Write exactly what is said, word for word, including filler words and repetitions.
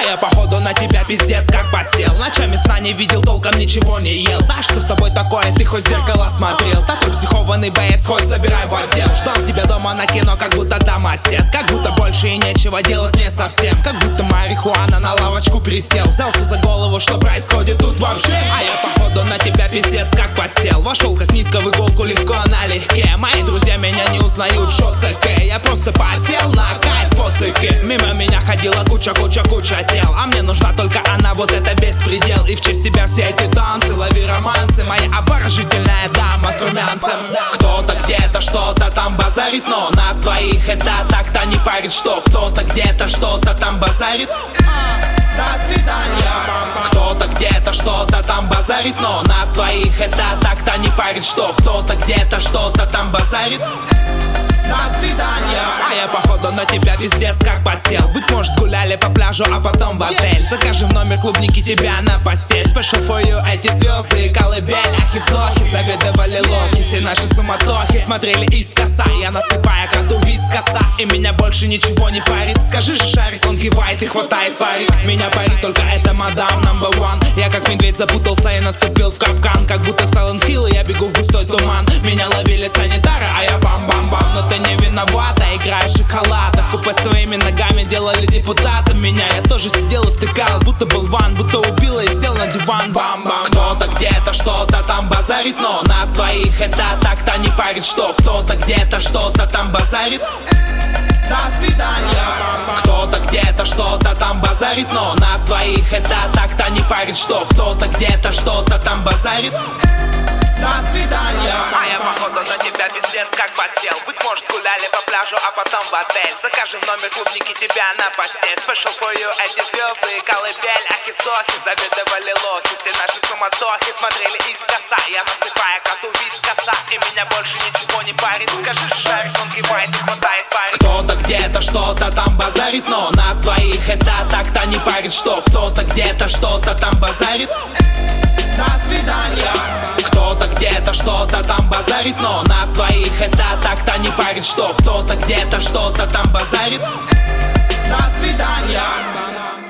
я походу на тебя пиздец как подсел. Ночами сна не видел, толком ничего не ел. Да что с тобой такое, ты хоть в зеркало смотрел? Такой психованный боец, хоть забирай в отдел. Ждал тебя дома на кино, как будто домосед. Как будто больше и нечего делать мне совсем. Как будто марихуана на лавочку присел. Взялся за голову, что происходит тут вообще? А я походу на тебя пиздец как подсел. Вошел как нитка в иголку, легко налегке. Мои друзья меня не узнают, шо ЦК. Я просто подсел на кайф по цике. Мимо меня ходила куча-куча-куча тел. А мне нужна только она, вот это беспредел. И в честь тебя все эти танцы, лови романсы. Моя обворожительная дама с румянцем. Кто-то где-то что-то там базарит, но нас двоих это так-то не парит. Что кто-то где-то что-то там базарит. До свидания. Кто-то где-то что-то там базарит, но нас двоих это так-то не парит. Что кто-то где-то что-то там базарит. До свидания. А я походу на тебя пиздец как подсел. Быть может гуляли по пляжу, а потом в отель. Закажем номер клубники, тебя на постель. Special for you, эти звезды, колыбель. Ахи вздохи, завидовали лохи. Все наши суматохи смотрели искоса. Я насыпаю коту вискоса, и меня больше ничего не парит. Скажи же шарик, он кивает и хватает парик. Меня парит только эта мадам number one. Я как медведь запутался и наступил в капкан. Как будто Silent Hill, я бегу в густой туман. Меня ловили санитары, а я бам-бам-бам. Но ты не виновата, играешь шоколада. В купе с твоими ногами делали депутатом меня. Я тоже сидел и втыкал, будто был ван. Будто убила и сел на диван. Бам-бам. Кто-то где-то что-то там базарит, но нас двоих это так-то не парит. Что кто-то где-то что-то там базарит. До свидания. Кто-то где-то что-то там базарит, но нас двоих это так-то не парит. Что кто-то где-то что-то там базарит. До свидания. А я походу на тебя пиздец как подсел. Быть может гуляли по пляжу, а потом в отель. Закажем номер клубники, тебя на постель. Special for you, эти звезды, колыбель. Ахи вздохи, завидовали лохи. Все наши суматохи смотрели искоса. Я насыпаю коту вискоса, и меня больше ничего не парит. Скажи шарик, он кивает и хватает парик. Кто-то где-то что-то там базарит, но нас двоих это так-то не парит. Что кто-то где-то что-то там базарит. До свидания. Кто-то где-то что-то там базарит, но нас двоих это так-то не парит. Что кто-то где-то что-то там базарит. До свидания.